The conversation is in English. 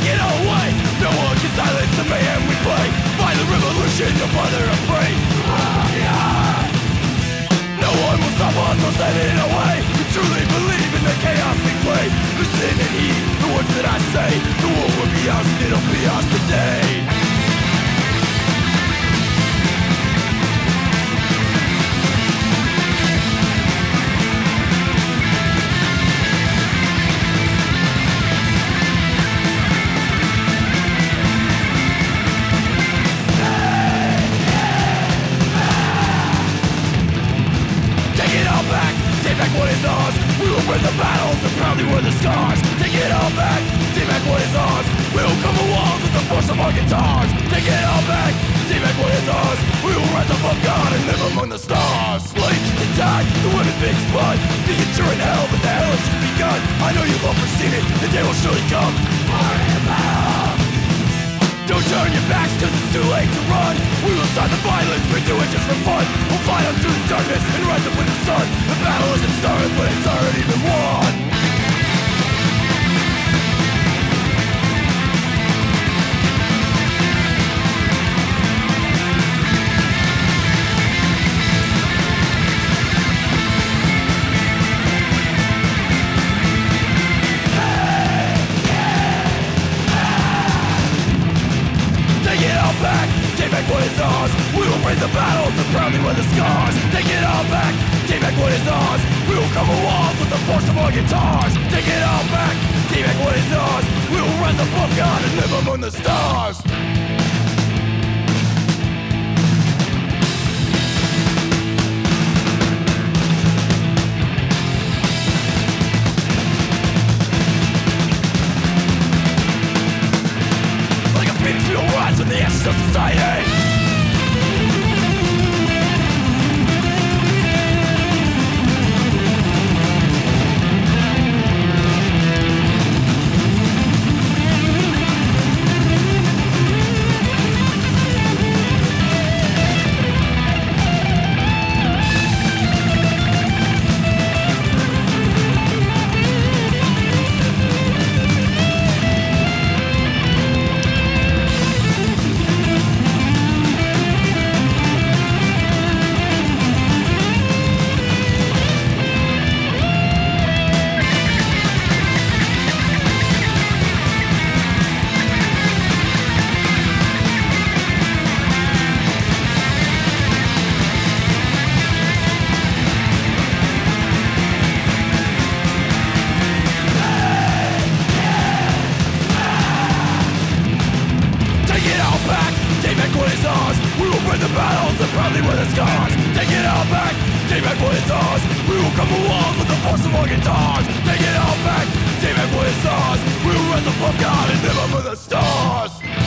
take it all away. No one can silence the mayhem we play. Violent revolution, no father afraid. No one will stop us or stand in our way. We truly believe in the chaos we play. Listen and heed the words that I say. The war will be ours and it'll be ours today. Take back what is ours. We will win the battles and proudly wear the scars. Take it all back. Take back what is ours. We will cover walls with the force of our guitars. Take it all back. Take back what is ours. We will rise above God and live among the stars. Flames to die, the women big blood. Think that you're in hell, but the hell has just begun. I know you've all foreseen it. The day will surely come. Don't turn your backs cause it's too late to run. We will start the violence, we do it just for fun. We'll fight on through the darkness and rise up with the sun. The battle isn't started but it's already been won. Take back what is ours. We will win the battles and proudly wear the scars. Take it all back. Take back what is ours. We will cover walls with the force of our guitars. Take it all back. Take back what is ours. We will rise above God and live among the stars. Like a phoenix we will rise from the ashes of society. We will win the battles and proudly wear the scars. Take it all back, take back what is ours. We will cover walls with the force of our guitars. Take it all back, take back what is ours. We will rise above God and live among the stars.